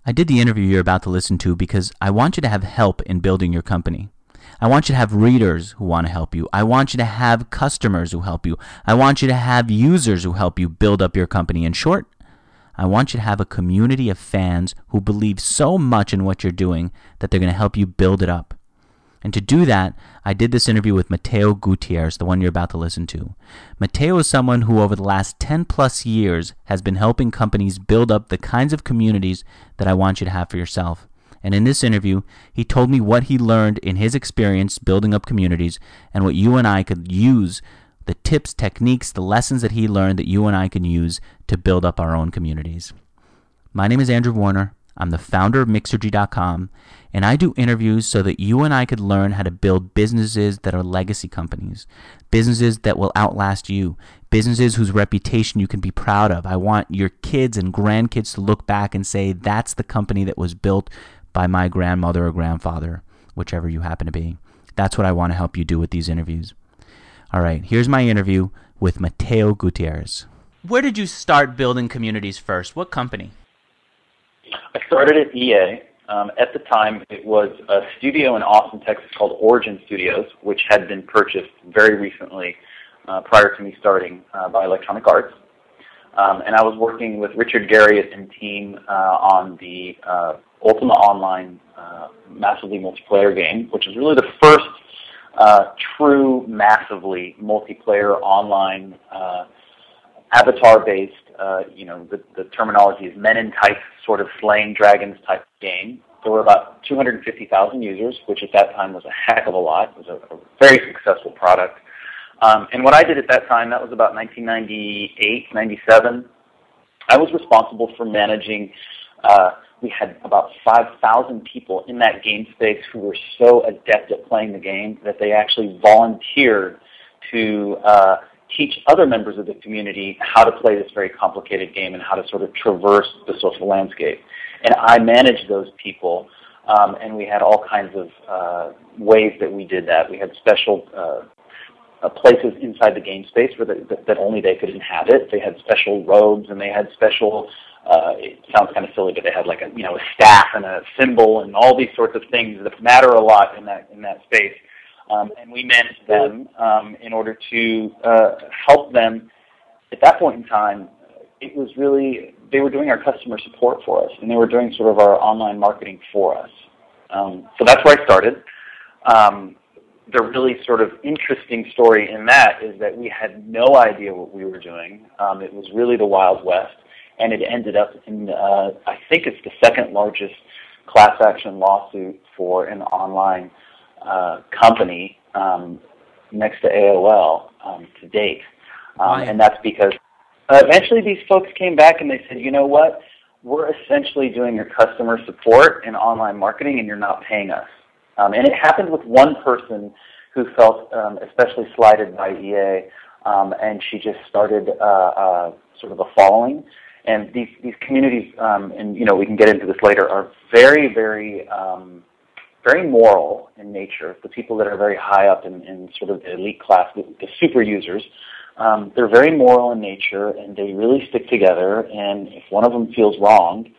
I did the interview you're about to listen to because I want you to have help in building your company. I want you to have readers who want to help you. I want you to have customers who help you. I want you to have users who help you build up your company. In short, I want you to have a community of fans who believe so much in what you're doing that they're going to help you build it up. And to do that, I did this interview with Mateo Gutierrez, the one you're about to listen to. Mateo is someone who over the last 10 plus years has been helping companies build up the kinds of communities that I want you to have for yourself. And in this interview, he told me what he learned in his experience building up communities and what you and I could use, the tips, techniques, the lessons that he learned that you and I can use to build up our own communities. My name is Andrew Warner. I'm the founder of Mixergy.com, and I do interviews so that you and I could learn how to build businesses that are legacy companies, businesses that will outlast you, businesses whose reputation you can be proud of. I want your kids and grandkids to look back and say, that's the company that was built by my grandmother or grandfather, whichever you happen to be. That's what I want to help you do with these interviews. All right, here's my interview with Mateo Gutierrez. Where did you start building communities first? What company? I started at EA. At the time, it was a studio in Austin, Texas called Origin Studios, which had been purchased very recently prior to me starting by Electronic Arts. And I was working with Richard Garriott and team on the Ultima Online massively multiplayer game, which is really the first true massively multiplayer online avatar-based, the terminology is men in tights, sort of slaying dragons type game. There were about 250,000 users, which at that time was a heck of a lot. It was a very successful product. And what I did at that time, that was about 1998, 97, I was responsible for managing, we had about 5,000 people in that game space who were so adept at playing the game that they actually volunteered to teach other members of the community how to play this very complicated game and how to sort of traverse the social landscape. And I managed those people, and we had all kinds of ways that we did that. We had special places inside the game space where that only they could inhabit. They had special robes, and they had special, it sounds kind of silly, but they had like a staff and a symbol and all these sorts of things that matter a lot in that space. And we managed them in order to help them. At that point in time, it was really, they were doing our customer support for us, and they were doing sort of our online marketing for us. So that's where I started. The really sort of interesting story in that is that we had no idea what we were doing. It was really the Wild West, and it ended up in, I think it's the second largest class action lawsuit for an online company next to AOL to date. And that's because eventually these folks came back and they said, you know what, we're essentially doing your customer support and online marketing and you're not paying us. And it happened with one person who felt especially slighted by EA, and she just started sort of a following. And these communities, and we can get into this later, are very, very very moral in nature. The people that are very high up in sort of the elite class, the super users, they're very moral in nature, and they really stick together. And if one of them feels wronged,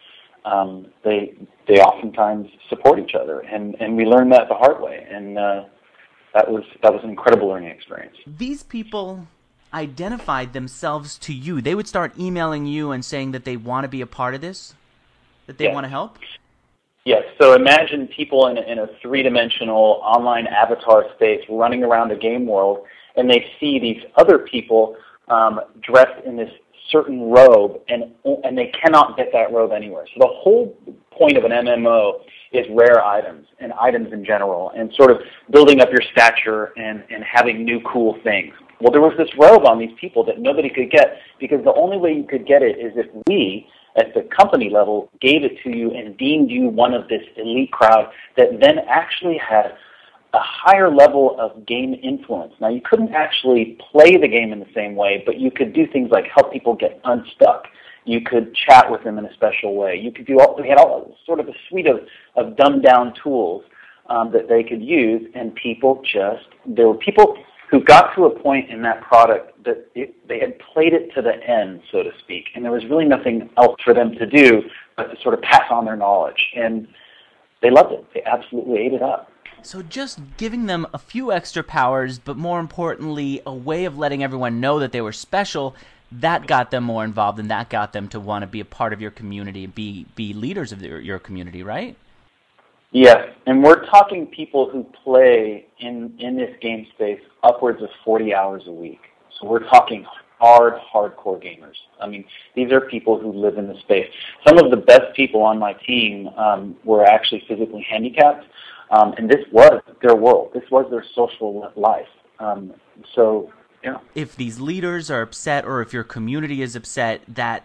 they oftentimes support each other. And we learned that the hard way. And that was an incredible learning experience. These people identified themselves to you. They would start emailing you and saying that they want to be a part of this, that they want to help? Yes, so imagine people in a three-dimensional online avatar space running around a game world, and they see these other people dressed in this certain robe, and they cannot get that robe anywhere. So the whole point of an MMO is rare items, and items in general, and sort of building up your stature and having new cool things. Well, there was this robe on these people that nobody could get, because the only way you could get it is if we, at the company level, gave it to you and deemed you one of this elite crowd that then actually had a higher level of game influence. Now, you couldn't actually play the game in the same way, but you could do things like help people get unstuck. You could chat with them in a special way. You could do we had all sort of a suite of dumbed-down tools that they could use, and there were people who got to a point in that product that they had played it to the end, so to speak, and there was really nothing else for them to do but to sort of pass on their knowledge. And they loved it. They absolutely ate it up. So just giving them a few extra powers, but more importantly, a way of letting everyone know that they were special, that got them more involved, and that got them to want to be a part of your community and be leaders of your community, right? Yes, and we're talking people who play in this game space upwards of 40 hours a week. So we're talking hardcore gamers. I mean, these are people who live in the space. Some of the best people on my team were actually physically handicapped, and this was their world. This was their social life. So, yeah. If these leaders are upset, or if your community is upset, that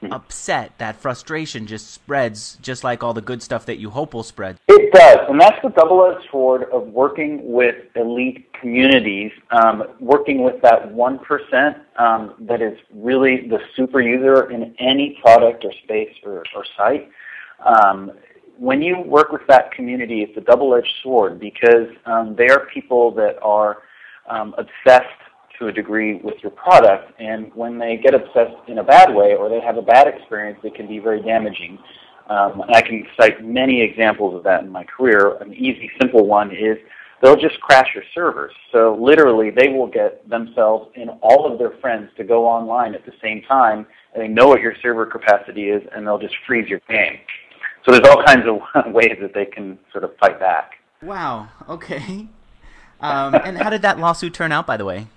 frustration just spreads, just like all the good stuff that you hope will spread. It does, and that's the double-edged sword of working with elite communities, working with that 1% that is really the super user in any product or space or site. When you work with that community, it's a double-edged sword because they are people that are obsessed to a degree with your product, and when they get obsessed in a bad way or they have a bad experience, it can be very damaging. And I can cite many examples of that in my career. An easy, simple one is they'll just crash your servers. So literally, they will get themselves and all of their friends to go online at the same time, and they know what your server capacity is, and they'll just freeze your game. So there's all kinds of ways that they can sort of fight back. Wow, okay. And how did that lawsuit turn out, by the way?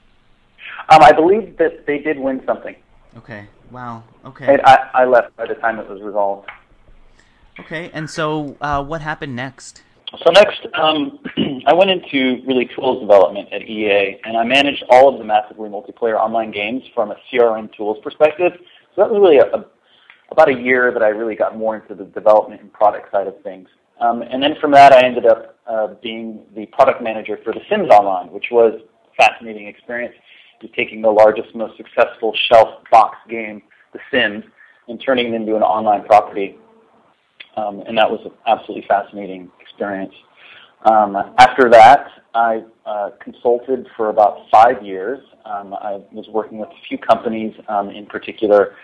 I believe that they did win something. Okay. Wow. Okay. And I left by the time it was resolved. Okay. And so, what happened next? So next, I went into really tools development at EA, and I managed all of the massively multiplayer online games from a CRM tools perspective. So that was really about a year that I really got more into the development and product side of things. And then from that, I ended up being the product manager for The Sims Online, which was a fascinating experience. Taking the largest, most successful shelf box game, The Sims, and turning it into an online property. And that was an absolutely fascinating experience. After that, I consulted for about 5 years. I was working with a few companies, in particular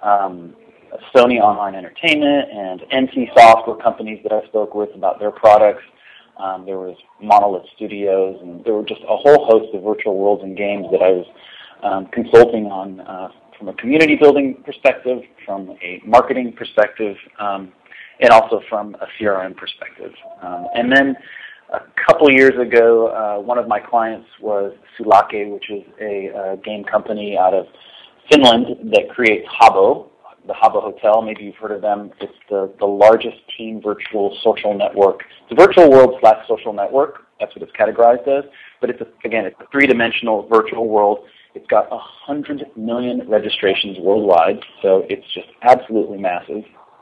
Sony Online Entertainment and NCSoft were companies that I spoke with about their products. There was Monolith Studios, and there were just a whole host of virtual worlds and games that I was consulting on from a community building perspective, from a marketing perspective, and also from a CRM perspective. And then a couple years ago, one of my clients was Sulake, which is a game company out of Finland that creates Habbo, the Habbo Hotel. Maybe you've heard of them. It's the largest teen virtual social network. It's a virtual world / social network. That's what it's categorized as. But it's a three-dimensional virtual world. It's got 100 million registrations worldwide, so it's just absolutely massive.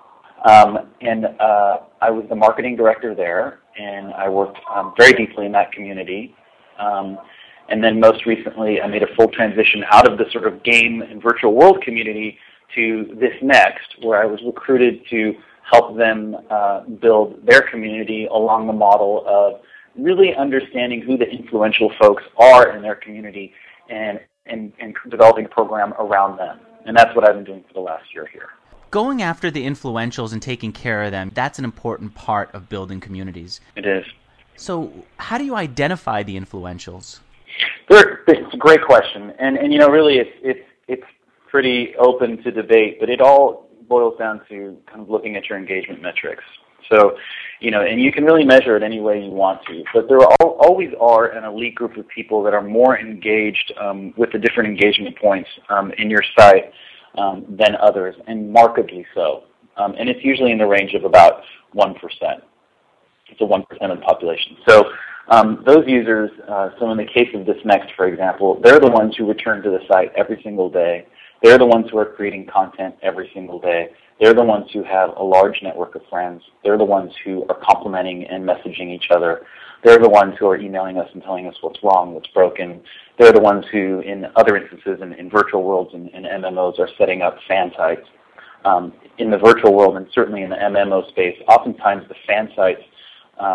And I was the marketing director there, and I worked very deeply in that community. And then most recently, I made a full transition out of the sort of game and virtual world community to This Next, where I was recruited to help them build their community along the model of really understanding who the influential folks are in their community and developing a program around them. And that's what I've been doing for the last year here. Going after the influentials and taking care of them, that's an important part of building communities. It is. So how do you identify the influentials? It's a great question. And really it's pretty open to debate, but it all boils down to kind of looking at your engagement metrics. So, and you can really measure it any way you want to, but there always are an elite group of people that are more engaged with the different engagement points in your site than others, and markedly so. And it's usually in the range of about 1%. It's a 1% of the population. So those users, so in the case of This Next, for example, they're the ones who return to the site every single day. They're the ones who are creating content every single day. They're the ones who have a large network of friends. They're the ones who are complimenting and messaging each other. They're the ones who are emailing us and telling us what's wrong, what's broken. They're the ones who, in other instances, in virtual worlds and MMOs, are setting up fan sites. In the virtual world and certainly in the MMO space, oftentimes the fan sites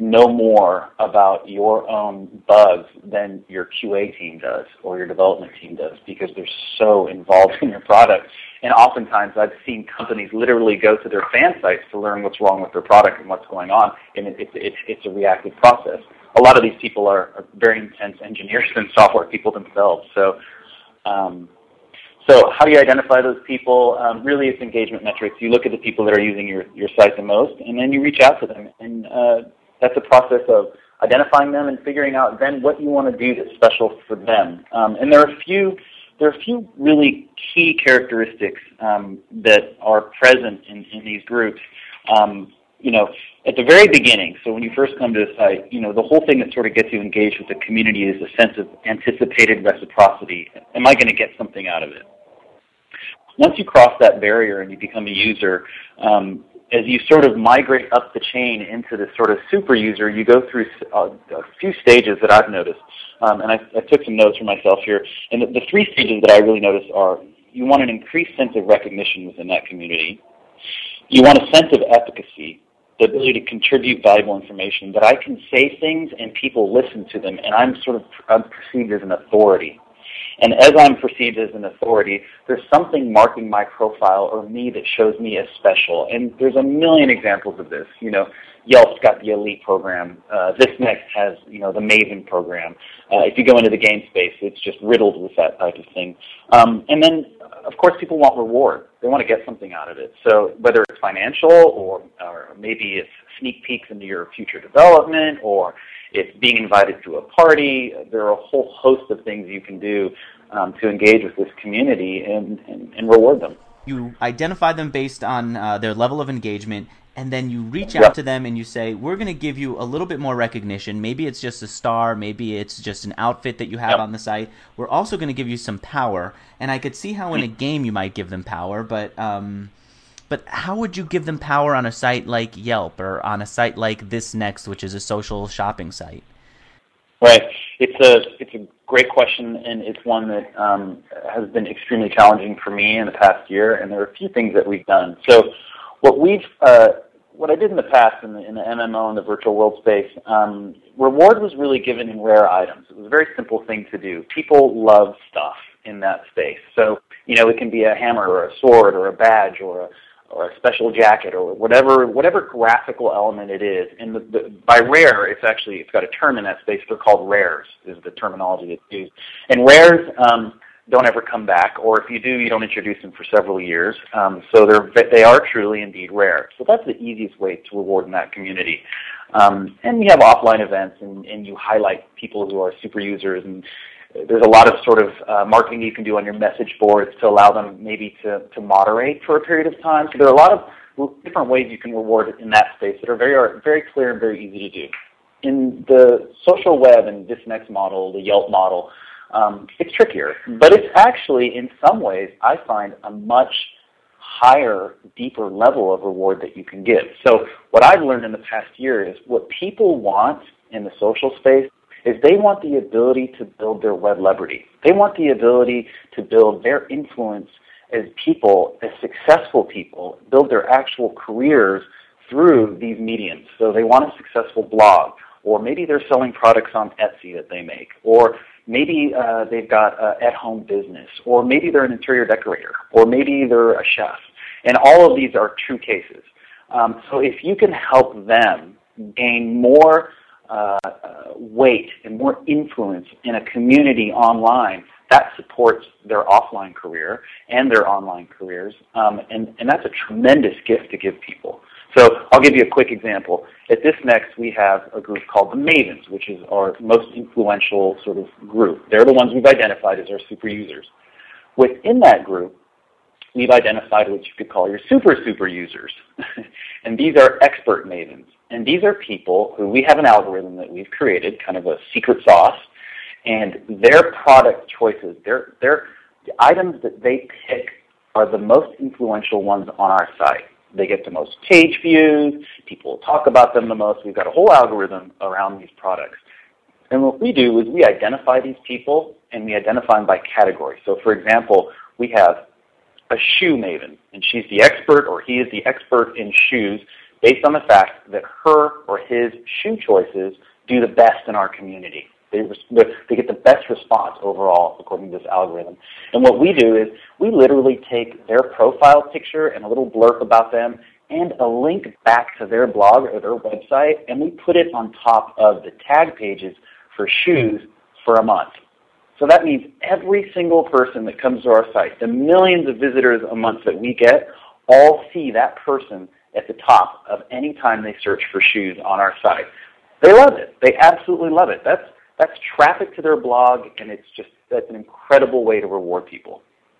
know more about your own bugs than your QA team does or your development team does, because they're so involved in your product. And oftentimes I've seen companies literally go to their fan sites to learn what's wrong with their product and what's going on, and it's a reactive process. A lot of these people are very intense engineers and software people themselves. So how do you identify those people? Really, it's engagement metrics. You look at the people that are using your site the most, and then you reach out to them. And that's a process of identifying them and figuring out then what you want to do that's special for them. And there are a few really key characteristics that are present in these groups. At the very beginning, so when you first come to a site, the whole thing that sort of gets you engaged with the community is a sense of anticipated reciprocity. Am I going to get something out of it? Once you cross that barrier and you become a user, as you sort of migrate up the chain into this sort of super user, you go through a few stages that I've noticed. And I took some notes for myself here. And the three stages that I really noticed are: you want an increased sense of recognition within that community. You want a sense of efficacy, the ability to contribute valuable information, that I can say things and people listen to them, and I'm perceived as an authority. And as I'm perceived as an authority, there's something marking my profile or me that shows me as special. And there's a million examples of this. Yelp's got the Elite program. ThisNext has, the Maven program. If you go into the game space, it's just riddled with that type of thing. And then, of course, people want reward. They want to get something out of it. So whether it's financial or maybe it's sneak peeks into your future development, or it's being invited to a party, there are a whole host of things you can do to engage with this community and reward them. You identify them based on their level of engagement, and then you reach out to them and you say, we're going to give you a little bit more recognition. Maybe it's just a star. Maybe it's just an outfit that you have on the site. We're also going to give you some power. And I could see how in a game you might give them power, but how would you give them power on a site like Yelp or on a site like ThisNext, which is a social shopping site? Right. It's a great question, and it's one that has been extremely challenging for me in the past year, and there are a few things that we've done. So what I did in the past in the MMO and the virtual world space, reward was really given in rare items. It was a very simple thing to do. People love stuff in that space. So, it can be a hammer or a sword or a badge or a special jacket or whatever graphical element it is. And by rare, it's got a term in that space. They're called rares, is the terminology that's used. And rares don't ever come back, or if you do, you don't introduce them for several years. So they are truly indeed rare. So that's the easiest way to reward in that community. And we have offline events, and you highlight people who are super users, and there's a lot of sort of marketing you can do on your message boards to allow them maybe to moderate for a period of time. So there are a lot of different ways you can reward in that space that are very clear and very easy to do. In the social web and ThisNext model, the Yelp model, it's trickier, but it's actually, in some ways, I find a much higher, deeper level of reward that you can give. So what I've learned in the past year is what people want in the social space is they want the ability to build their weblebrity. They want the ability to build their influence as people, as successful people, build their actual careers through these mediums. So they want a successful blog, or maybe they're selling products on Etsy that they make, or maybe they've got an at-home business, or maybe they're an interior decorator, or maybe they're a chef. And all of these are true cases. So if you can help them gain more weight and more influence in a community online, that supports their offline career and their online careers, and that's a tremendous gift to give people. So I'll give you a quick example. At ThisNext, we have a group called the Mavens, which is our most influential sort of group. They're the ones we've identified as our super users. Within that group, we've identified what you could call your super users. And these are expert Mavens. And these are people who we have an algorithm that we've created, kind of a secret sauce, and their product choices, the items that they pick are the most influential ones on our site. They get the most page views, people talk about them the most. We've got a whole algorithm around these products. And what we do is we identify these people, and we identify them by category. So for example, we have a shoe maven, and she's the expert, or he is the expert in shoes, based on the fact that her or his shoe choices do the best in our community. They get the best response overall according to this algorithm. And what we do is we literally take their profile picture and a little blurb about them and a link back to their blog or their website, and we put it on top of the tag pages for shoes for a month. So that means every single person that comes to our site, the millions of visitors a month that we get, all see that person at the top of any time they search for shoes on our site. They love it. They absolutely love it. That's traffic to their blog, and that's an incredible way to reward people.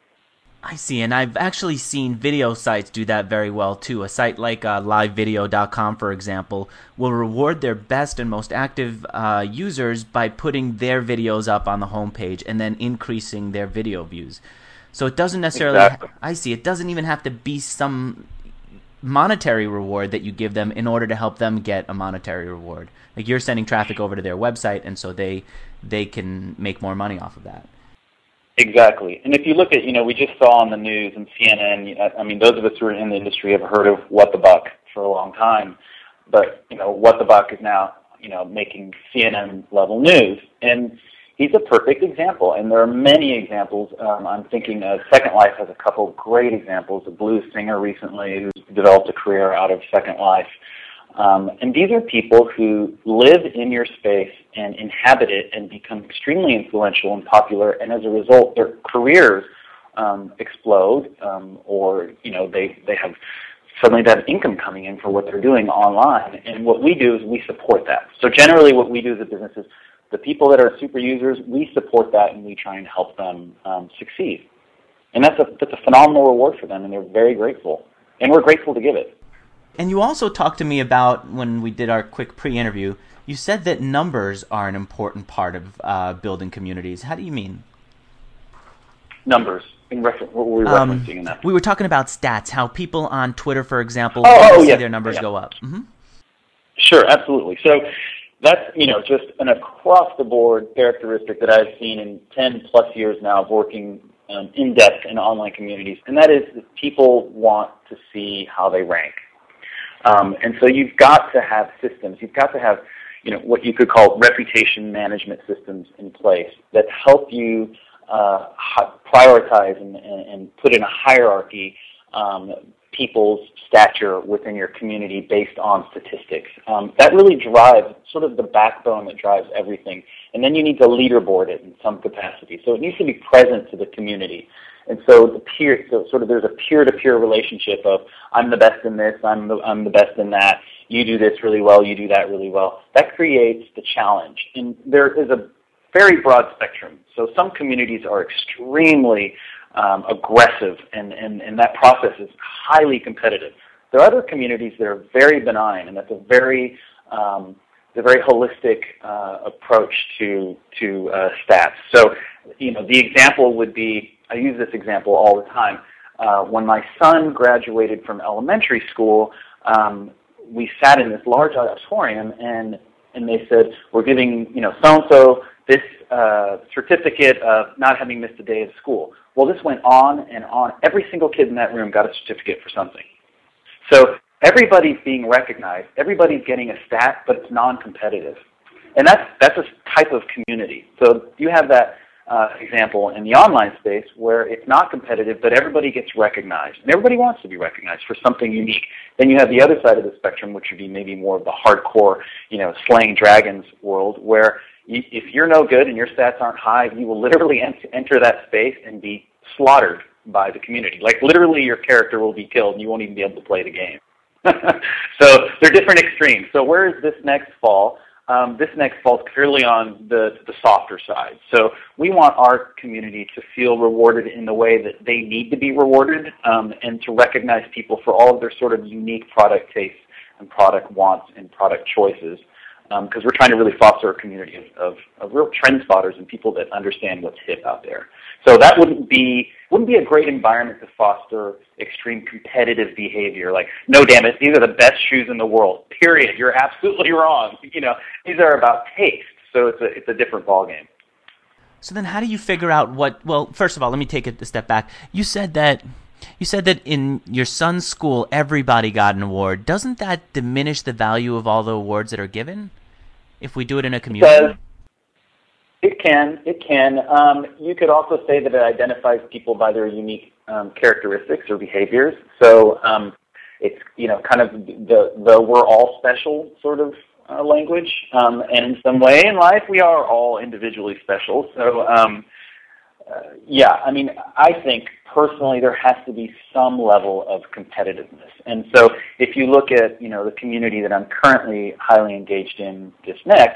I see, and I've actually seen video sites do that very well too. A site like livevideo.com, for example, will reward their best and most active users by putting their videos up on the homepage and then increasing their video views. So it doesn't necessarily, Exactly. I see, it doesn't even have to be some monetary reward that you give them in order to help them get a monetary reward. Like you're sending traffic over to their website, and so they can make more money off of that. Exactly. And if you look at, we just saw on the news and CNN, I mean, those of us who are in the industry have heard of What the Buck for a long time. But, What the Buck is now, making CNN level news. And he's a perfect example. And there are many examples. I'm thinking Second Life has a couple of great examples. A blues singer recently who's developed a career out of Second Life. And these are people who live in your space and inhabit it and become extremely influential and popular, and as a result, their careers explode, or they have suddenly they have income coming in for what they're doing online. And what we do is we support that. So generally, what we do as a business is the people that are super users, we support that and we try and help them succeed. And that's a phenomenal reward for them, and they're very grateful, and we're grateful to give it. And you also talked to me about, when we did our quick pre-interview, you said that numbers are an important part of building communities. How do you mean? Numbers. What were we referencing in that? We were talking about stats, how people on Twitter, for example, see their numbers go up. Mm-hmm. Sure, absolutely. So that's, just an across-the-board characteristic that I've seen in 10-plus years now of working in depth in online communities, and that is that people want to see how they rank. And so you've got to have systems. You've got to have, what you could call reputation management systems in place that help you prioritize and put in a hierarchy people's stature within your community based on statistics. That really drives sort of the backbone that drives everything. And then you need to leaderboard it in some capacity. So it needs to be present to the community. And so there's a peer-to-peer relationship of I'm the best in this, I'm the best in that. You do this really well, you do that really well. That creates the challenge. And there is a very broad spectrum. So some communities are extremely aggressive, and that process is highly competitive. There are other communities that are very benign, and that's a very holistic approach to stats. So, the example would be, I use this example all the time. When my son graduated from elementary school, we sat in this large auditorium, and they said, we're giving, so-and-so this certificate of not having missed a day of school. Well, this went on and on. Every single kid in that room got a certificate for something. So everybody's being recognized. Everybody's getting a stat, but it's non-competitive. And that's a type of community. So you have that example in the online space where it's not competitive, but everybody gets recognized. And everybody wants to be recognized for something unique. Then you have the other side of the spectrum, which would be maybe more of the hardcore, slaying dragons world, where if you're no good and your stats aren't high, you will literally enter that space and be slaughtered by the community. Like literally your character will be killed and you won't even be able to play the game. So they're different extremes. So where is this next fall? This next falls clearly on the softer side. So we want our community to feel rewarded in the way that they need to be rewarded, and to recognize people for all of their sort of unique product tastes and product wants and product choices. Because we're trying to really foster a community of real trend spotters and people that understand what's hip out there. So that wouldn't be a great environment to foster extreme competitive behavior. Like, no, damn it, these are the best shoes in the world. Period. You're absolutely wrong. These are about taste. So it's a different ballgame. So then, how do you figure out what? Well, first of all, let me take it a step back. You said that You said that in your son's school, everybody got an award. Doesn't that diminish the value of all the awards that are given if we do it in a community? It can. It can. You could also say that it identifies people by their unique characteristics or behaviors. So it's kind of the we're all special sort of language. And in some way in life, we are all individually special. So yeah, I mean, I think personally there has to be some level of competitiveness. And so if you look at the community that I'm currently highly engaged in, This Next.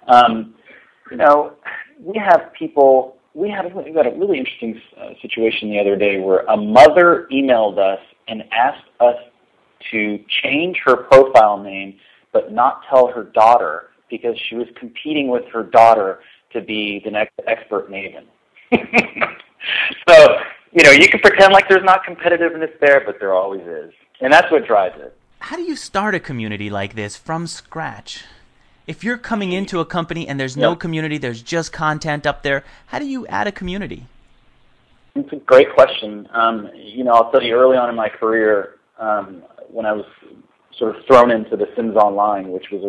We have people. We had a really interesting situation the other day where a mother emailed us and asked us to change her profile name, but not tell her daughter because she was competing with her daughter to be the next expert maven. So you can pretend like there's not competitiveness there, but there always is, and that's what drives it. How do you start a community like this from scratch? If you're coming into a company and there's no community, there's just content up there, how do you add a community? It's a great question. I'll tell you, early on in my career, when I was sort of thrown into The Sims Online, which was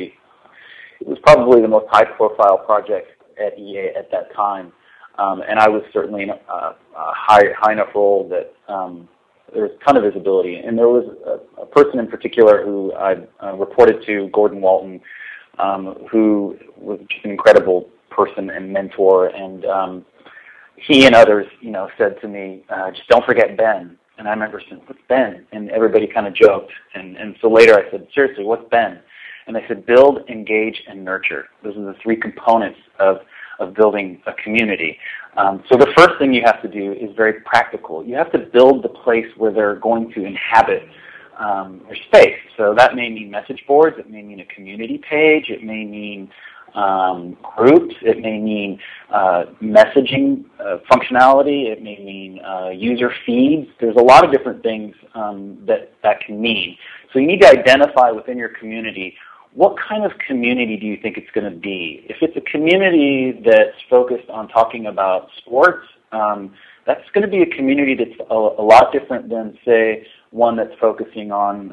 it was probably the most high-profile project at EA at that time, and I was certainly in a high enough role that there was a ton of visibility. And there was a person in particular who I reported to, Gordon Walton, who was just an incredible person and mentor, and he and others, said to me, just don't forget Ben. And I remember saying, what's Ben? And everybody kind of joked. And so later I said, seriously, what's Ben? And they said, build, engage, and nurture. Those are the three components of building a community. So the first thing you have to do is very practical. You have to build the place where they're going to inhabit their space. So that may mean message boards, it may mean a community page, it may mean groups, it may mean messaging functionality, it may mean user feeds. There's a lot of different things that can mean. So you need to identify within your community, what kind of community do you think it's going to be? If it's a community that's focused on talking about sports, that's going to be a community that's a lot different than, say, one that's focusing on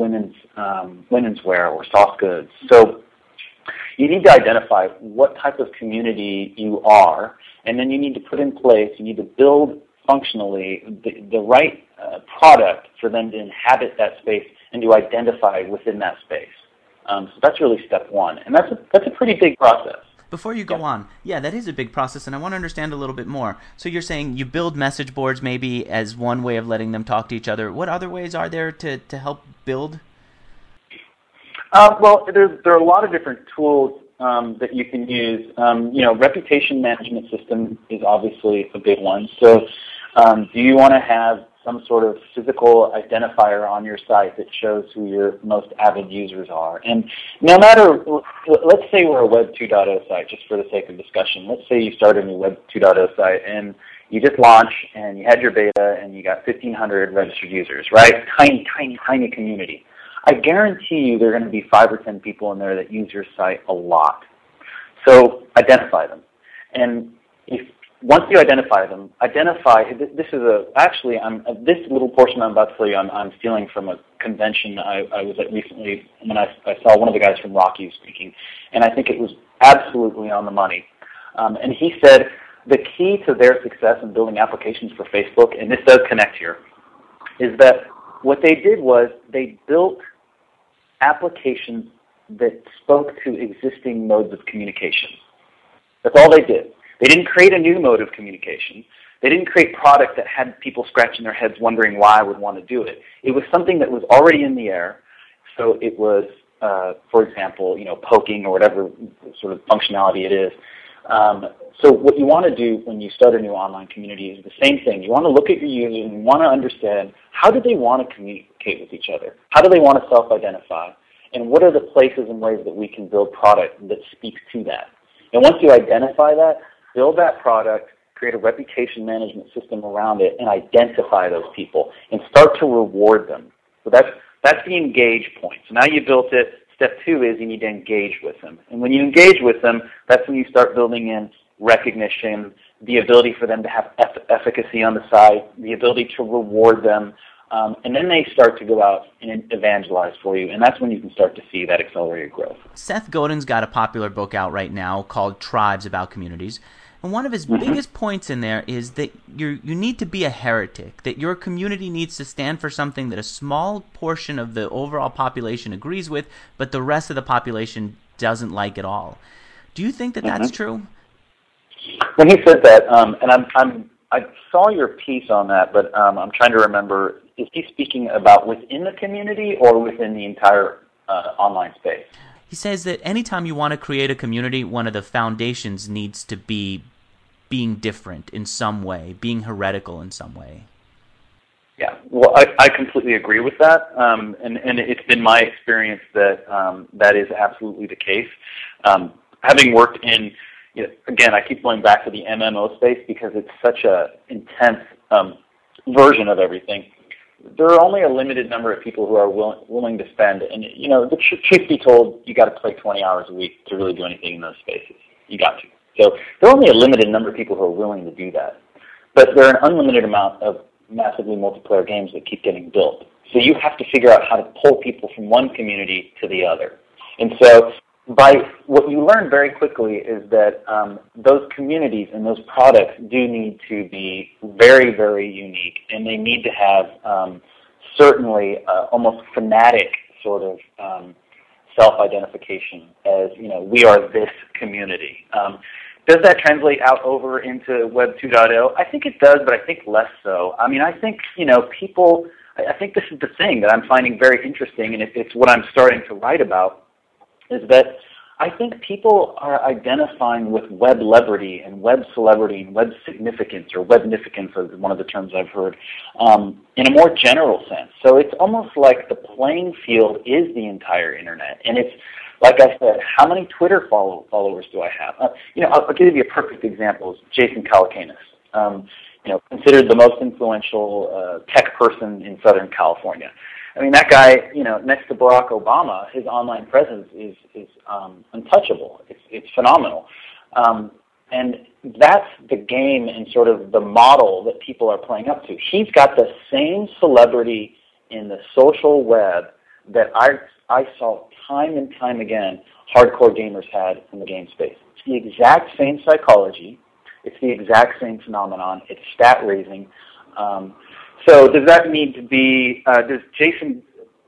women's wear or soft goods. So you need to identify what type of community you are, and then you need to put in place, you need to build functionally the right product for them to inhabit that space and to identify within that space. So that's really step one, and that's a pretty big process. Before you go on, that is a big process, and I want to understand a little bit more. So you're saying you build message boards maybe as one way of letting them talk to each other. What other ways are there to help build? Well, there are a lot of different tools that you can use. Reputation management system is obviously a big one. So do you want to have some sort of physical identifier on your site that shows who your most avid users are? And no matter, let's say we're a Web 2.0 site, just for the sake of discussion. Let's say you start a new Web 2.0 site and you just launch and you had your beta and you got 1,500 registered users, right? Tiny, tiny, tiny community. I guarantee you there are going to be 5 or 10 people in there that use your site a lot. So identify them. And once you identify them, this little portion I'm about to tell you, I'm stealing from a convention I was at recently when I saw one of the guys from Rocky speaking, and I think it was absolutely on the money. And he said the key to their success in building applications for Facebook, and this does connect here, is that what they did was they built applications that spoke to existing modes of communication. That's all they did. They didn't create a new mode of communication. They didn't create product that had people scratching their heads wondering why I would want to do it. It was something that was already in the air. So it was, for example, poking or whatever sort of functionality it is. So what you want to do when you start a new online community is the same thing. You want to look at your users and you want to understand, how do they want to communicate with each other? How do they want to self-identify? And what are the places and ways that we can build product that speaks to that? And once you identify that, build that product, create a reputation management system around it, and identify those people and start to reward them. So that's the engage point. So now you built it. Step 2 is you need to engage with them. And when you engage with them, that's when you start building in recognition, the ability for them to have efficacy on the site, the ability to reward them, and then they start to go out and evangelize for you, and that's when you can start to see that accelerated growth. Seth Godin's got a popular book out right now called Tribes, about communities. And one of his biggest points in there is that you need to be a heretic, that your community needs to stand for something that a small portion of the overall population agrees with, but the rest of the population doesn't like at all. Do you think that that's true? When he said that, and I saw your piece on that, but I'm trying to remember, is he speaking about within the community or within the entire online space? He says that anytime you want to create a community, one of the foundations needs to be being different in some way, being heretical in some way. Yeah, well, I completely agree with that, and it's been my experience that that is absolutely the case. Having worked in, again, I keep going back to the MMO space because it's such a intense version of everything. There are only a limited number of people who are willing to spend, and the truth be told, you got to play 20 hours a week to really do anything in those spaces. You got to. So there are only a limited number of people who are willing to do that, but there are an unlimited amount of massively multiplayer games that keep getting built. So you have to figure out how to pull people from one community to the other, and so what you learn very quickly is that those communities and those products do need to be very, very unique, and they need to have certainly almost fanatic sort of self-identification as, we are this community. Does that translate out over into Web 2.0? I think it does, but I think less so. I mean, I think, people, I think this is the thing that I'm finding very interesting, and it's what I'm starting to write about, is that I think people are identifying with web celebrity and web celebrity and web significance, or webnificance is one of the terms I've heard, in a more general sense. So it's almost like the playing field is the entire internet. And it's, like I said, how many Twitter followers do I have? I'll give you a perfect example. Is Jason Calacanis, considered the most influential tech person in Southern California. I mean, that guy, next to Barack Obama, his online presence is untouchable. It's phenomenal. And that's the game and sort of the model that people are playing up to. He's got the same celebrity in the social web that I saw time and time again hardcore gamers had in the game space. It's the exact same psychology. It's the exact same phenomenon. It's stat raising. So does that need to be, does Jason,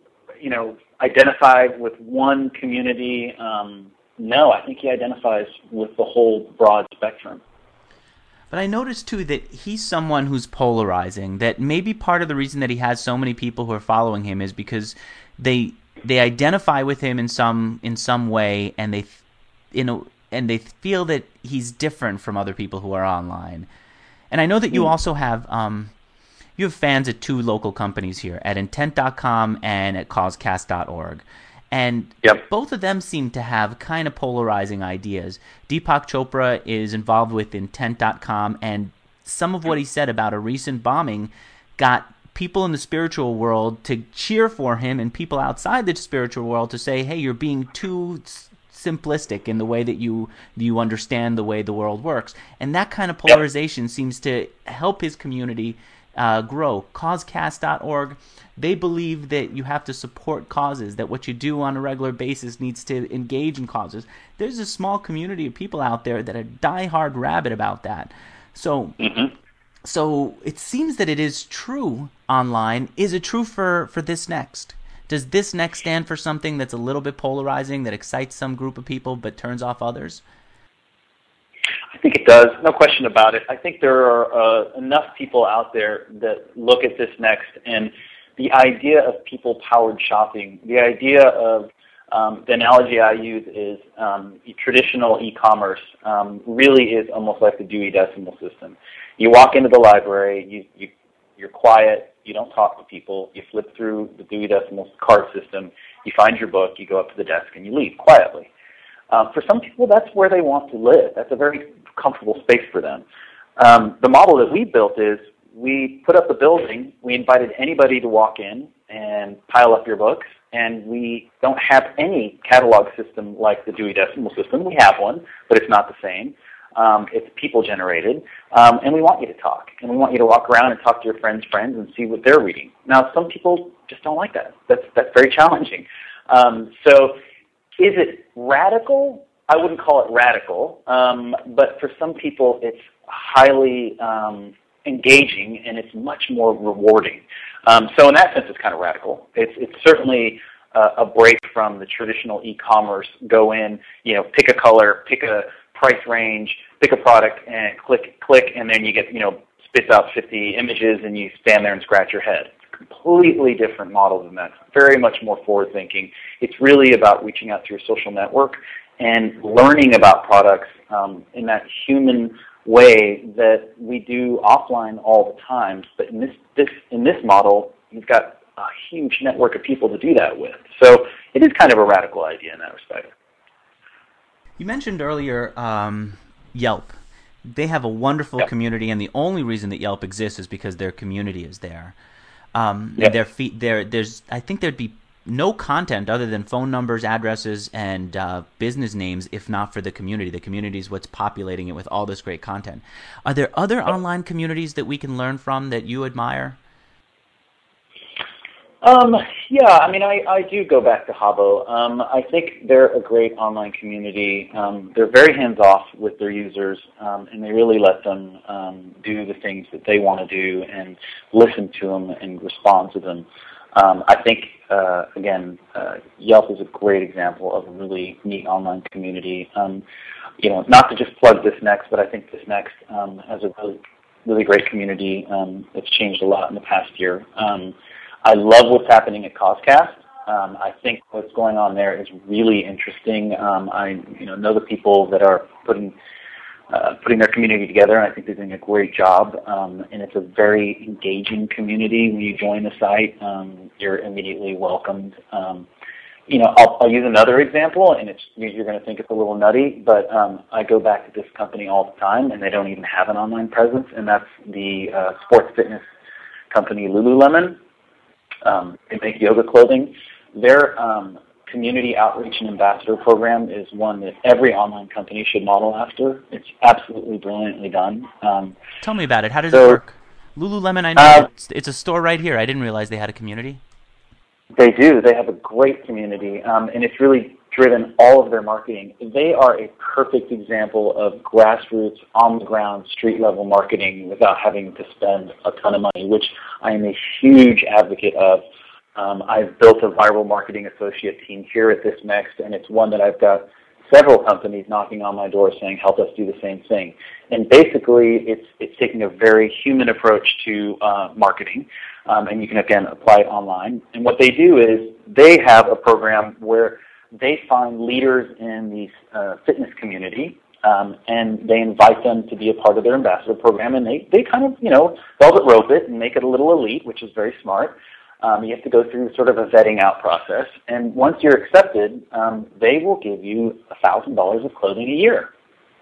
identify with one community? No, I think he identifies with the whole broad spectrum. But I noticed, too, that he's someone who's polarizing, that maybe part of the reason that he has so many people who are following him is because they identify with him in some way, and they feel that he's different from other people who are online. And I know that you also have you have fans at two local companies here, at Intent.com and at Causecast.org. And both of them seem to have kind of polarizing ideas. Deepak Chopra is involved with Intent.com, and some of what he said about a recent bombing got people in the spiritual world to cheer for him, and people outside the spiritual world to say, hey, you're being too simplistic in the way that you understand the way the world works. And that kind of polarization seems to help his community grow. Causecast.org, they believe that you have to support causes, that what you do on a regular basis needs to engage in causes. There's a small community of people out there that are diehard rabid about that. So so it seems that it is true online. Is it true for This Next? Does This Next stand for something that's a little bit polarizing, that excites some group of people but turns off others? I think it does, no question about it. I think there are enough people out there that look at This Next, and the idea of people-powered shopping, the idea of the analogy I use is traditional e-commerce really is almost like the Dewey Decimal System. You walk into the library, you're quiet, you don't talk to people, you flip through the Dewey Decimal card system, you find your book, you go up to the desk, and you leave quietly. For some people, that's where they want to live. That's a very comfortable space for them. The model that we built is we put up a building, we invited anybody to walk in and pile up your books, and we don't have any catalog system like the Dewey Decimal System. We have one, but it's not the same. It's people-generated, and we want you to talk. And we want you to walk around and talk to your friends' friends and see what they're reading. Now, some people just don't like that. That's very challenging. So is it radical? I wouldn't call it radical, but for some people it's highly engaging and it's much more rewarding. So in that sense, it's kind of radical. It's certainly a break from the traditional e-commerce. Go in, pick a color, pick a price range, pick a product, and click, and then you get, spits out 50 images, and you stand there and scratch your head. Completely different model than that. Very much more forward-thinking. It's really about reaching out to your social network and learning about products in that human way that we do offline all the time. But in this model, you've got a huge network of people to do that with. So it is kind of a radical idea in that respect. You mentioned earlier Yelp. They have a wonderful community, and the only reason that Yelp exists is because their community is there. There's, I think there'd be no content other than phone numbers, addresses, and business names if not for the community. The community is what's populating it with all this great content. Are there other online communities that we can learn from that you admire? I do go back to Habbo. I think they're a great online community. They're very hands-off with their users, and they really let them do the things that they want to do and listen to them and respond to them. I think, Yelp is a great example of a really neat online community. Not to just plug ThisNext, but I think ThisNext has a really great community that's changed a lot in the past year. I love what's happening at Coscast. I think what's going on there is really interesting. I know the people that are putting their community together, and I think they're doing a great job. And it's a very engaging community. When you join the site, you're immediately welcomed. I'll use another example, and you're going to think it's a little nutty, but I go back to this company all the time, and they don't even have an online presence, and that's the sports fitness company Lululemon. They make yoga clothing. Their community outreach and ambassador program is one that every online company should model after. It's absolutely brilliantly done. Tell me about it. How does it work? Lululemon, I know it's a store right here. I didn't realize they had a community. They do. They have a great community, and it's really driven all of their marketing. They are a perfect example of grassroots, on-the-ground, street-level marketing without having to spend a ton of money, which I am a huge advocate of. I've built a viral marketing associate team here at ThisNext, and it's one that I've got several companies knocking on my door saying, help us do the same thing. And basically, it's taking a very human approach to marketing, and you can, again, apply it online. And what they do is they have a program where they find leaders in the fitness community, and they invite them to be a part of their ambassador program, and they kind of, velvet rope it and make it a little elite, which is very smart. You have to go through sort of a vetting out process, and once you're accepted, they will give you $1,000 of clothing a year.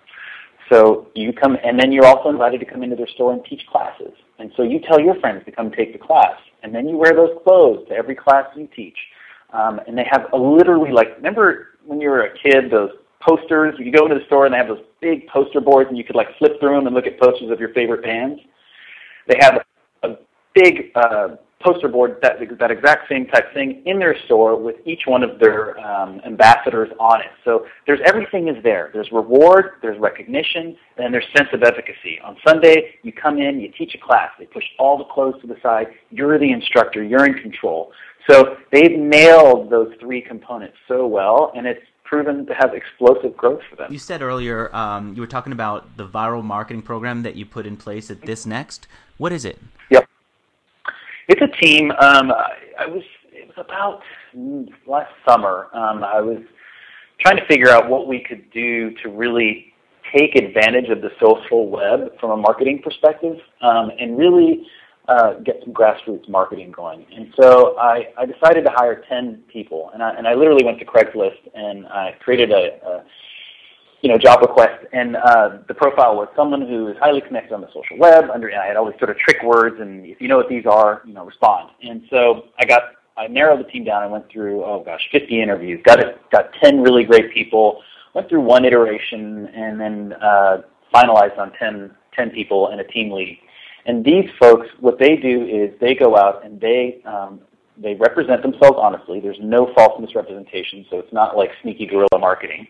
So you come, and then you're also invited to come into their store and teach classes. And so you tell your friends to come take the class, and then you wear those clothes to every class you teach. And they have literally, remember when you were a kid, those posters, you go into the store and they have those big poster boards and you could flip through them and look at posters of your favorite bands? They have a big poster board, that exact same type thing in their store with each one of their ambassadors on it. So everything is there. There's reward, there's recognition, and there's sense of efficacy. On Sunday, you come in, you teach a class. They push all the clothes to the side. You're the instructor. You're in control. So they've nailed those three components so well, and it's proven to have explosive growth for them. You said earlier you were talking about the viral marketing program that you put in place at ThisNext. What is it? Yep. It's a team. It was about last summer. I was trying to figure out what we could do to really take advantage of the social web from a marketing perspective, and really get some grassroots marketing going. And so I decided to hire 10 people, and I literally went to Craigslist and I created a job request, and the profile was someone who is highly connected on the social web. I had all these sort of trick words, and if you know what these are, respond. And so I narrowed the team down. I went through 50 interviews, got 10 really great people, went through one iteration, and then finalized on 10 people and a team lead. And these folks, what they do is they go out and they represent themselves honestly. There's no false misrepresentation, so it's not like sneaky guerrilla marketing.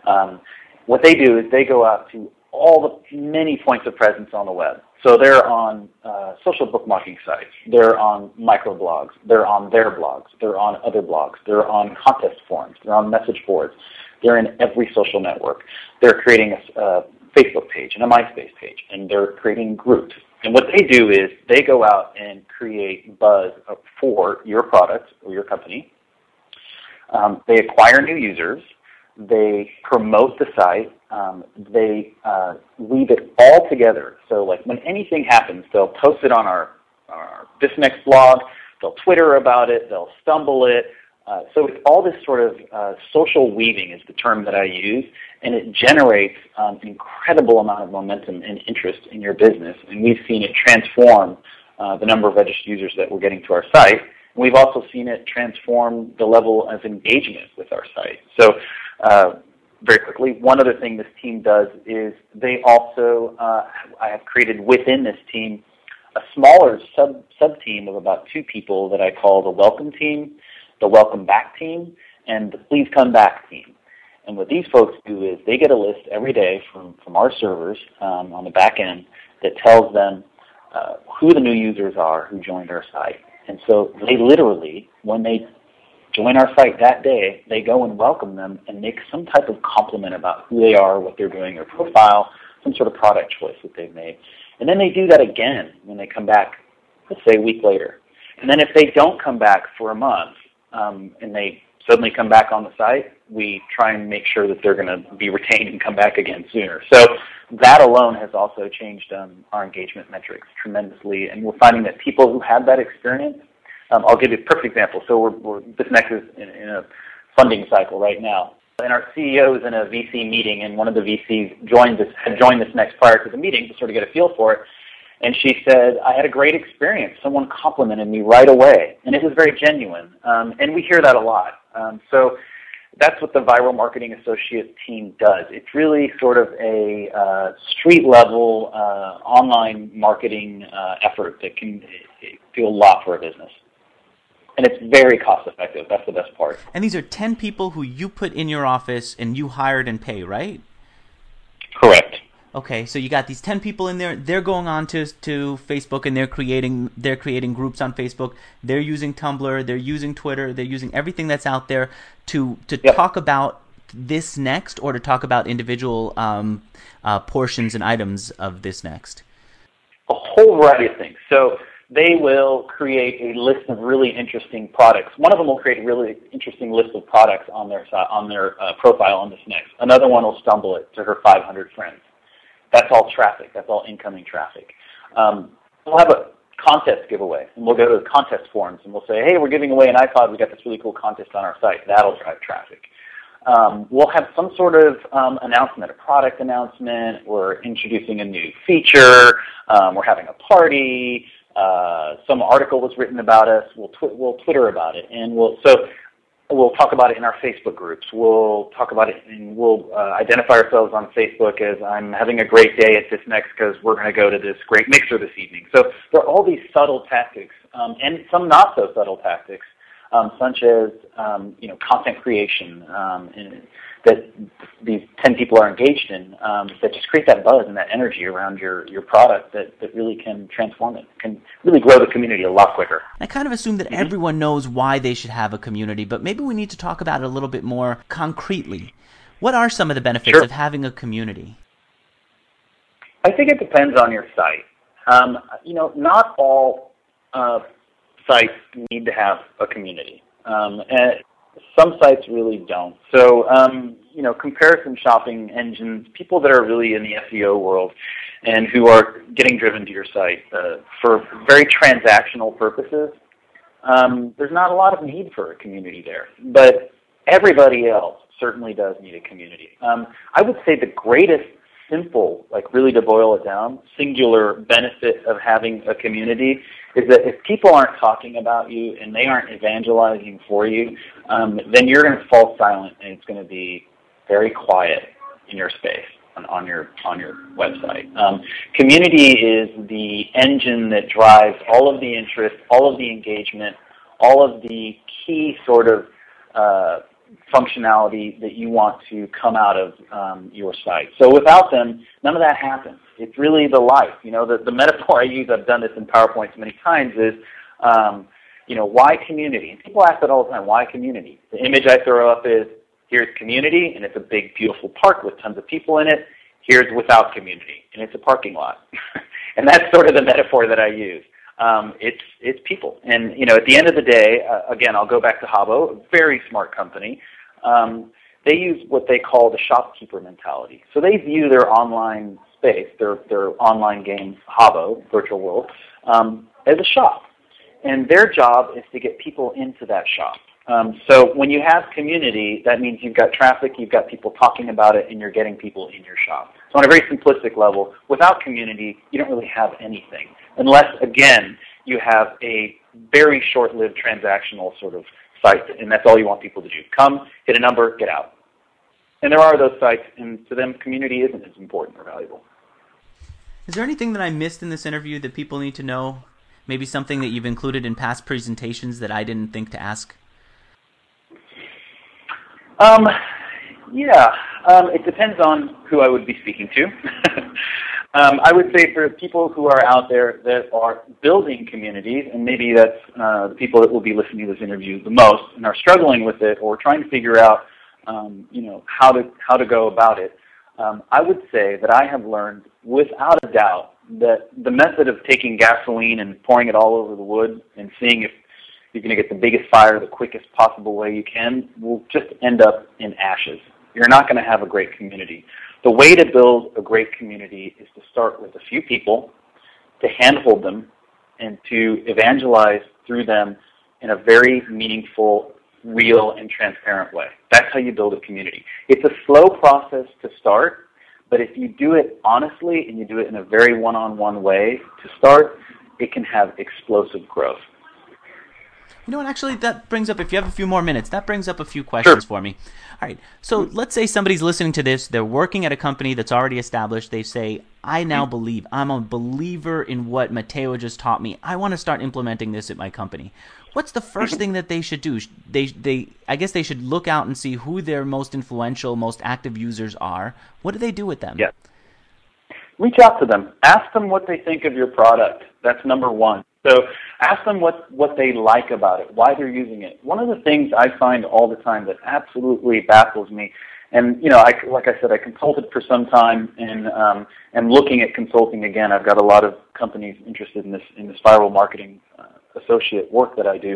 What they do is they go out to all the many points of presence on the web. So they're on social bookmarking sites. They're on microblogs. They're on their blogs. They're on other blogs. They're on contest forums. They're on message boards. They're in every social network. They're creating a Facebook page and a MySpace page, and they're creating groups. And what they do is they go out and create buzz for your product or your company. They acquire new users. They promote the site. They weave it all together. So like when anything happens, they'll post it on our This Next blog. They'll Twitter about it. They'll stumble it. So it's all this sort of social weaving is the term that I use, and it generates an incredible amount of momentum and interest in your business. And we've seen it transform the number of registered users that we're getting to our site. And we've also seen it transform the level of engagement with our site. So very quickly, one other thing this team does is they also, I have created within this team a smaller sub-team of about 2 people that I call the welcome team, the welcome back team, and the please come back team. And what these folks do is they get a list every day from our servers on the back end that tells them who the new users are who joined our site. And so they literally, when they join our site that day, they go and welcome them and make some type of compliment about who they are, what they're doing, their profile, some sort of product choice that they've made. And then they do that again when they come back, let's say a week later. And then if they don't come back for a month and they suddenly come back on the site, we try and make sure that they're going to be retained and come back again sooner. So that alone has also changed our engagement metrics tremendously. And we're finding that people who have that experience, I'll give you a perfect example. So This Next is in a funding cycle right now. And our CEO is in a VC meeting, and one of the VCs had joined This Next prior to the meeting to sort of get a feel for it. And she said, I had a great experience. Someone complimented me right away. And it was very genuine. And we hear that a lot. So that's what the Viral Marketing Associate team does. It's really sort of a street-level online marketing effort that can do a lot for a business. And it's very cost-effective. That's the best part. And these are 10 people who you put in your office and you hired and pay, right? Correct. Okay, so you got these 10 people in there. They're going on to Facebook and they're creating groups on Facebook. They're using Tumblr. They're using Twitter. They're using everything that's out there to talk about This Next or to talk about individual portions and items of This Next. A whole variety of things. So they will create a list of really interesting products. One of them will create a really interesting list of products on their profile on This Next. Another one will stumble it to her 500 friends. That's all traffic. That's all incoming traffic. We'll have a contest giveaway, and we'll go to the contest forums, and we'll say, hey, we're giving away an iPod. We got this really cool contest on our site. That'll drive traffic. We'll have some sort of announcement, a product announcement. We're introducing a new feature. We're having a party. Some article was written about us. We'll Twitter about it, and we'll talk about it in our Facebook groups. We'll talk about it, and we'll identify ourselves on Facebook as I'm having a great day at This Next because we're going to go to this great mixer this evening. So there are all these subtle tactics and some not so subtle tactics, such as content creation that these 10 people are engaged in that just create that buzz and that energy around your product that really can transform it, can really grow the community a lot quicker. I kind of assume that everyone knows why they should have a community, but maybe we need to talk about it a little bit more concretely. What are some of the benefits of having a community? I think it depends on your site. Not all sites need to have a community. And some sites really don't. So, comparison shopping engines, people that are really in the SEO world and who are getting driven to your site for very transactional purposes, there's not a lot of need for a community there. But everybody else certainly does need a community. I would say the greatest simple, really to boil it down, singular benefit of having a community is that if people aren't talking about you and they aren't evangelizing for you, then you're going to fall silent and it's going to be very quiet in your space. on your website. Community is the engine that drives all of the interest, all of the engagement, all of the key sort of functionality that you want to come out of your site. So without them, none of that happens. It's really the life. The metaphor I use, I've done this in PowerPoints many times, is why community? And people ask that all the time, why community? The image I throw up is, here's community, and it's a big, beautiful park with tons of people in it. Here's without community, and it's a parking lot. And that's sort of the metaphor that I use. It's people. And, at the end of the day, again, I'll go back to Habbo, a very smart company. They use what they call the shopkeeper mentality. So they view their online space, their online game, Habbo, Virtual World, as a shop. And their job is to get people into that shop. So when you have community, that means you've got traffic, you've got people talking about it, and you're getting people in your shop. So on a very simplistic level, without community, you don't really have anything. Unless, again, you have a very short-lived transactional sort of site, and that's all you want people to do. Come, hit a number, get out. And there are those sites, and to them, community isn't as important or valuable. Is there anything that I missed in this interview that people need to know? Maybe something that you've included in past presentations that I didn't think to ask? It depends on who I would be speaking to. I would say for people who are out there that are building communities, and maybe that's the people that will be listening to this interview the most and are struggling with it or trying to figure out, how to go about it, I would say that I have learned without a doubt that the method of taking gasoline and pouring it all over the wood and seeing if you're going to get the biggest fire the quickest possible way you can will just end up in ashes. You're not going to have a great community. The way to build a great community is to start with a few people, to handhold them, and to evangelize through them in a very meaningful, real, and transparent way. That's how you build a community. It's a slow process to start, but if you do it honestly and you do it in a very one-on-one way to start, it can have explosive growth. You know what, actually, that brings up, if you have a few more minutes, that brings up a few questions for me. All right, so let's say somebody's listening to this, they're working at a company that's already established, they say, I now believe, I'm a believer in what Matteo just taught me, I want to start implementing this at my company. What's the first thing that they should do? I guess they should look out and see who their most influential, most active users are. What do they do with them? Yeah. Reach out to them. Ask them what they think of your product. That's number one. So ask them what they like about it, why they're using it. One of the things I find all the time that absolutely baffles me, and like I said, I consulted for some time, and am looking at consulting again. I've got a lot of companies interested in this viral marketing associate work that I do.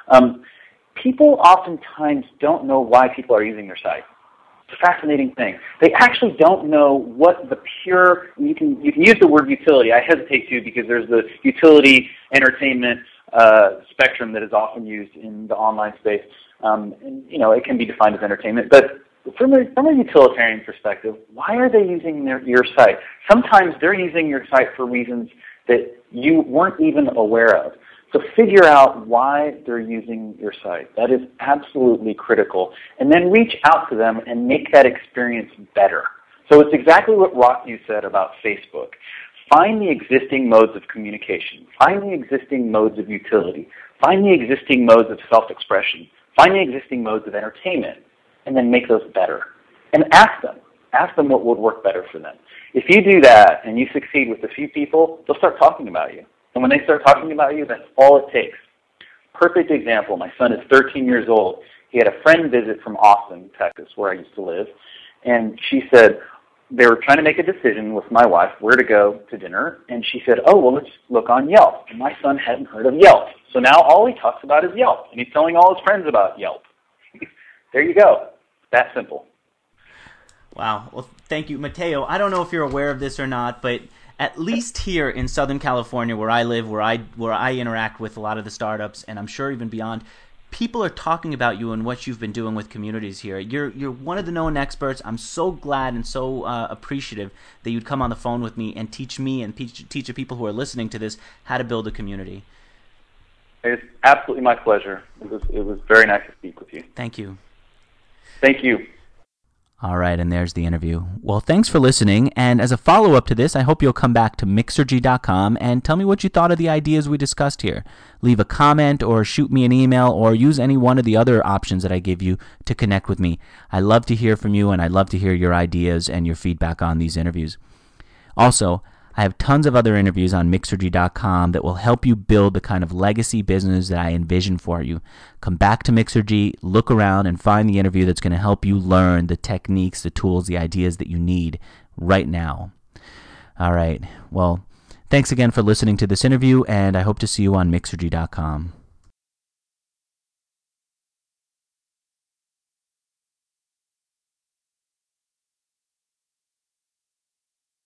People oftentimes don't know why people are using their site. It's a fascinating thing. They actually don't know what the pure, you can use the word utility. I hesitate to because there's the utility entertainment spectrum that is often used in the online space. And, it can be defined as entertainment. But from a utilitarian perspective, why are they using your site? Sometimes they're using your site for reasons that you weren't even aware of. So figure out why they're using your site. That is absolutely critical. And then reach out to them and make that experience better. So it's exactly what Rocky said about Facebook. Find the existing modes of communication. Find the existing modes of utility. Find the existing modes of self-expression. Find the existing modes of entertainment. And then make those better. And ask them. Ask them what would work better for them. If you do that and you succeed with a few people, they'll start talking about you. And when they start talking about you, that's all it takes. Perfect example, my son is 13 years old. He had a friend visit from Austin, Texas, where I used to live. And she said, they were trying to make a decision with my wife where to go to dinner. And she said, let's look on Yelp. And my son hadn't heard of Yelp. So now all he talks about is Yelp. And he's telling all his friends about Yelp. There you go. That simple. Wow. Well, thank you. Matteo, I don't know if you're aware of this or not, but at least here in Southern California, where I live, where I interact with a lot of the startups, and I'm sure even beyond, people are talking about you and what you've been doing with communities here. You're one of the known experts. I'm so glad and so appreciative that you'd come on the phone with me and teach me and teach the people who are listening to this how to build a community. It's absolutely my pleasure. It was very nice to speak with you. Thank you. Thank you. All right, and there's the interview. Well, thanks for listening, and as a follow-up to this, I hope you'll come back to Mixergy.com and tell me what you thought of the ideas we discussed here. Leave a comment or shoot me an email or use any one of the other options that I give you to connect with me. I love to hear from you, and I love to hear your ideas and your feedback on these interviews. Also, I have tons of other interviews on Mixergy.com that will help you build the kind of legacy business that I envision for you. Come back to Mixergy, look around, and find the interview that's going to help you learn the techniques, the tools, the ideas that you need right now. All right. Well, thanks again for listening to this interview, and I hope to see you on Mixergy.com.